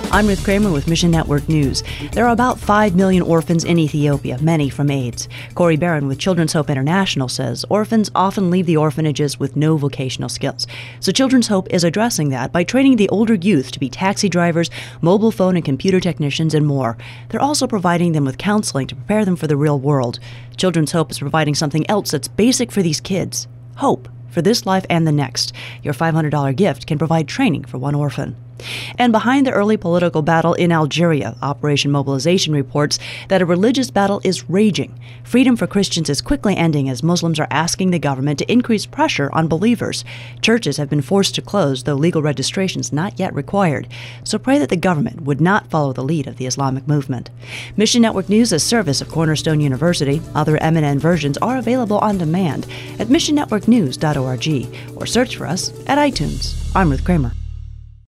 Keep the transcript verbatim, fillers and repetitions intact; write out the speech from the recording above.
I'm Ruth Kramer with Mission Network News. There are about five million orphans in Ethiopia, many from AIDS. Corey Barron with Children's Hope International says orphans often leave the orphanages with no vocational skills. So Children's Hope is addressing that by training the older youth to be taxi drivers, mobile phone and computer technicians, and more. They're also providing them with counseling to prepare them for the real world. Children's Hope is providing something else that's basic for these kids: hope for this life and the next. Your five hundred dollars gift can provide training for one orphan. And behind the early political battle in Algeria, Operation Mobilization reports that a religious battle is raging. Freedom for Christians is quickly ending as Muslims are asking the government to increase pressure on believers. Churches have been forced to close, though legal registration is not yet required. So pray that the government would not follow the lead of the Islamic movement. Mission Network News is a service of Cornerstone University. Other M N N versions are available on demand at mission network news dot org or search for us at iTunes. I'm Ruth Kramer.